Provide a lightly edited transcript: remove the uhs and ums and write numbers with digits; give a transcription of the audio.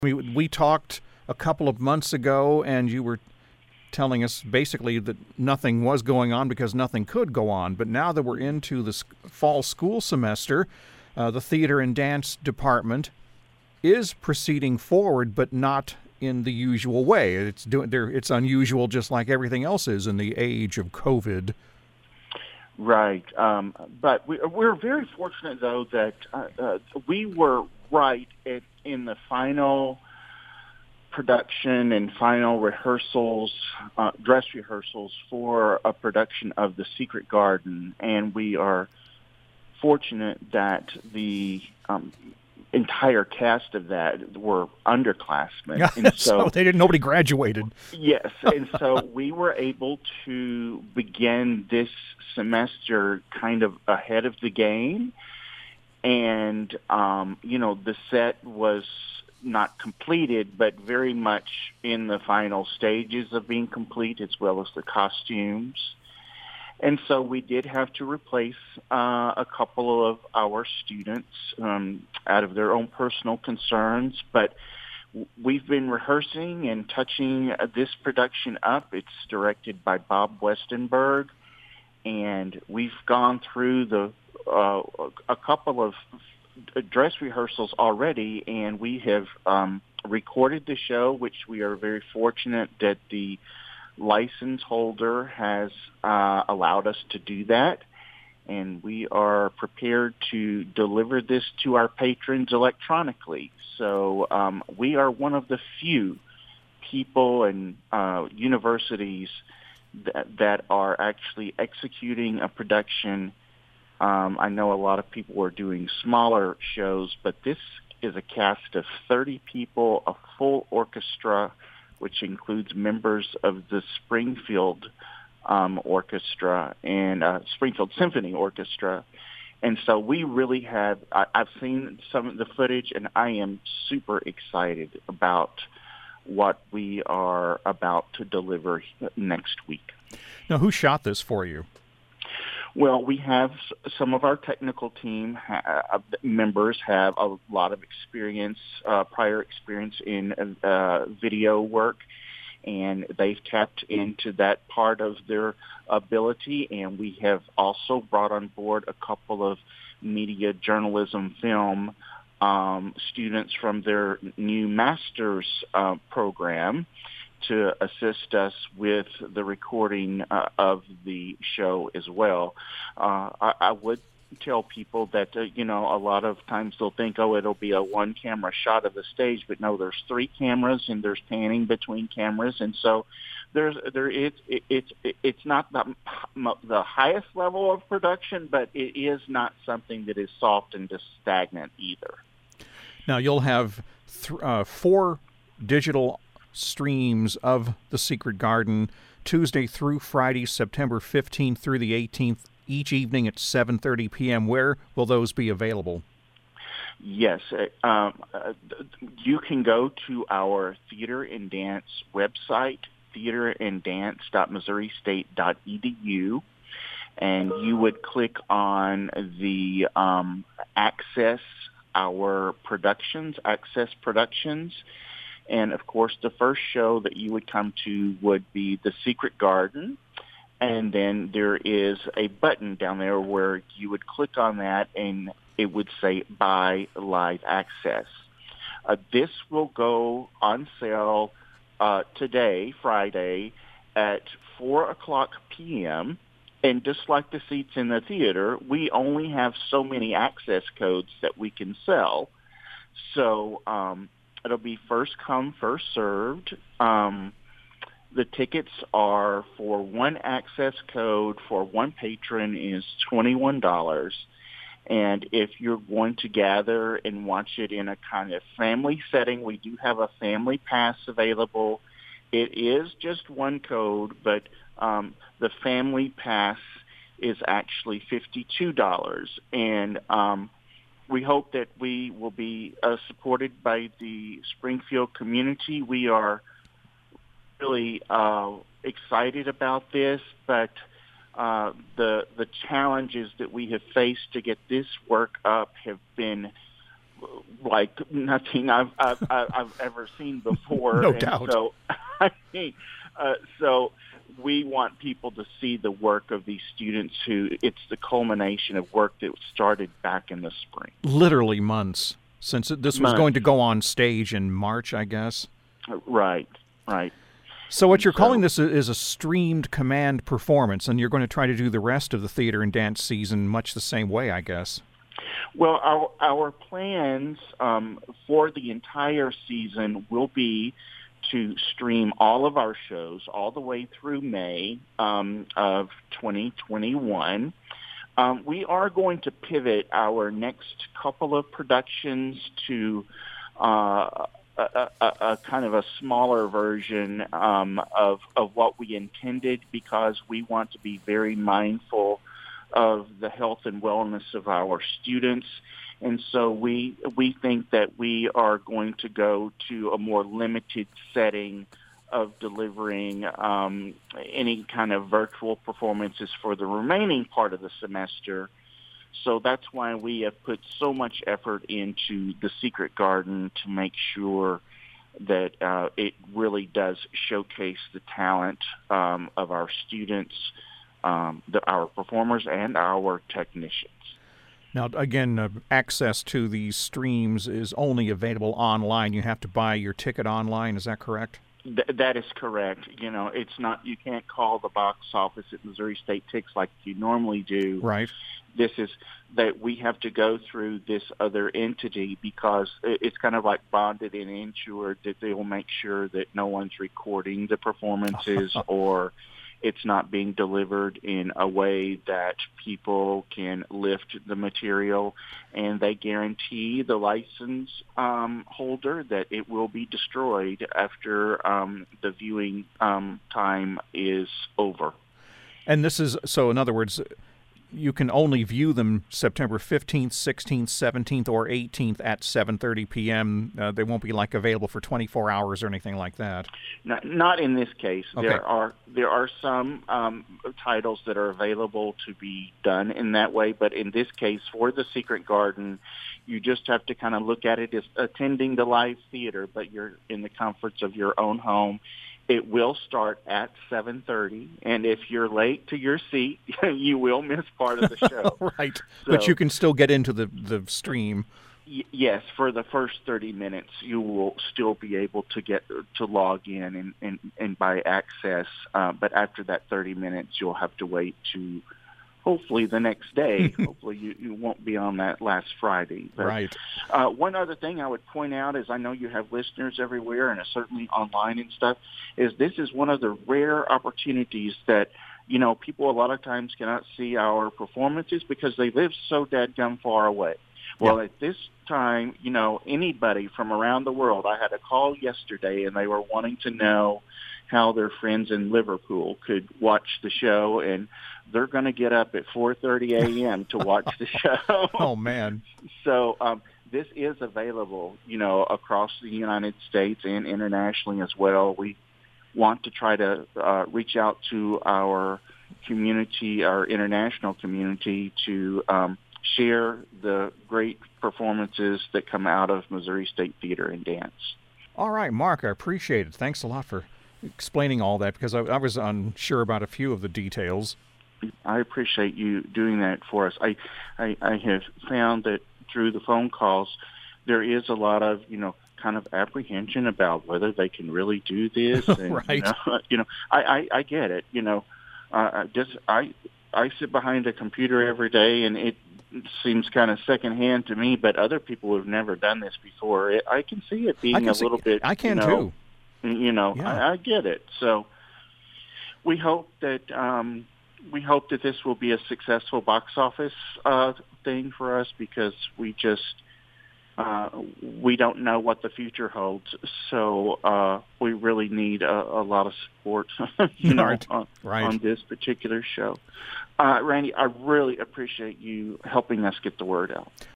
We talked a couple of months ago, and you were telling us basically that nothing was going on because nothing could go on. But now that we're into the fall school semester, the theater and dance department is proceeding forward, but not in the usual way. It's unusual, just like everything else is in the age of COVID. Right. But we're very fortunate, though, that we were right in the final production and final rehearsals, dress rehearsals for a production of The Secret Garden. And we are fortunate that the entire cast of that were underclassmen. And so nobody graduated. Yes, and so we were able to begin this semester kind of ahead of the game, and the set was not completed, but very much in the final stages of being complete, as well as the costumes. And so we did have to replace a couple of our students out of their own personal concerns. But we've been rehearsing and touching this production up. It's directed by Bob Westenberg. And we've gone through a couple of dress rehearsals already, and we have recorded the show, which we are very fortunate that the license holder has allowed us to do that, and we are prepared to deliver this to our patrons electronically. So we are one of the few people and universities that are actually executing a production. I know a lot of people are doing smaller shows, but this is a cast of 30 people, a full orchestra, which includes members of the Springfield Orchestra and Springfield Symphony Orchestra. And so we really have, I've seen some of the footage, and I am super excited about what we are about to deliver next week. Now, who shot this for you? Well, we have some of our technical team members have a lot of experience, prior experience in video work, and they've tapped into that part of their ability. And we have also brought on board a couple of media journalism film students from their new master's program to assist us with the recording of the show as well. I would tell people that, a lot of times they'll think, it'll be a one-camera shot of the stage, but no, there's 3 cameras and there's panning between cameras, and so it's not the highest level of production, but it is not something that is soft and just stagnant either. Now, you'll have 4 digital streams of The Secret Garden, Tuesday through Friday, September 15th through the 18th, each evening at 7:30 p.m. Where will those be available? Yes. You can go to our Theater and Dance website, theateranddance.missouristate.edu, and you would click on the Access Productions. And, of course, the first show that you would come to would be The Secret Garden. And then there is a button down there where you would click on that, and it would say Buy Live Access. This will go on sale today, Friday, at 4 o'clock p.m. And just like the seats in the theater, we only have so many access codes that we can sell. So it'll be first come, first served. The tickets are for one access code for one patron is $21. And if you're going to gather and watch it in a kind of family setting, we do have a family pass available. It is just one code, but the family pass is actually $52. And we hope that we will be supported by the Springfield community. We are really excited about this, but the challenges that we have faced to get this work up have been like nothing I've ever seen before. No and doubt. So, I mean, so we want people to see the work of these students who it's the culmination of work that started back in the spring. Literally months since this was Months. going to go on stage in March, I guess. Right. So what you're calling this is a streamed command performance, and you're going to try to do the rest of the theater and dance season much the same way, I guess. Well, our plans for the entire season will be to stream all of our shows all the way through May of 2021. We are going to pivot our next couple of productions to a kind of a smaller version of what we intended, because we want to be very mindful of the health and wellness of our students. And so we think that we are going to go to a more limited setting of delivering any kind of virtual performances for the remaining part of the semester. So that's why we have put so much effort into The Secret Garden to make sure that it really does showcase the talent of our students, our performers, and our technicians. Now, again, access to these streams is only available online. You have to buy your ticket online. Is that correct? That is correct. You know, it's not. You can't call the box office at Missouri State Tix like you normally do. Right. This is that we have to go through this other entity, because it's kind of like bonded and insured, that they will make sure that no one's recording the performances or it's not being delivered in a way that people can lift the material, and they guarantee the license holder that it will be destroyed after the viewing time is over. And this is, so in other words, you can only view them September 15th, 16th, 17th, or 18th at 7:30 p.m. They won't be like available for 24 hours or anything like that. Not in this case. Okay. There are some titles that are available to be done in that way, but in this case, for The Secret Garden, you just have to kind of look at it as attending the live theater, but you're in the comforts of your own home. It will start at 7:30, and if you're late to your seat, you will miss part of the show. Right, So, but you can still get into the stream. Yes, for the first 30 minutes, you will still be able to get to log in and buy access. But after that 30 minutes, you'll have to wait to hopefully the next day. Hopefully you won't be on that last Friday. But, Right. one other thing I would point out is, I know you have listeners everywhere and certainly online and stuff, is this is one of the rare opportunities that, you know, people a lot of times cannot see our performances because they live so dadgum far away. Well, Yeah. at this time, you know, anybody from around the world, I had a call yesterday and they were wanting to know how their friends in Liverpool could watch the show, and they're going to get up at 4:30 a.m. to watch the show. Oh, man. So this is available, you know, across the United States and internationally as well. We want to try to reach out to our community, our international community, to share the great performances that come out of Missouri State Theater and Dance. All right, Mark, I appreciate it. Thanks a lot for explaining all that, because I was unsure about a few of the details. I appreciate you doing that for us. I have found that through the phone calls, there is a lot of, you know, kind of apprehension about whether they can really do this. And, Right. I get it. You know, I sit behind a computer every day, and it seems kind of secondhand to me. But other people who've never done this before, I can see it being a little bit. I can too. Yeah. I get it. So we hope that this will be a successful box office thing for us, because we don't know what the future holds. So we really need a lot of support, on this particular show. Randy, I really appreciate you helping us get the word out.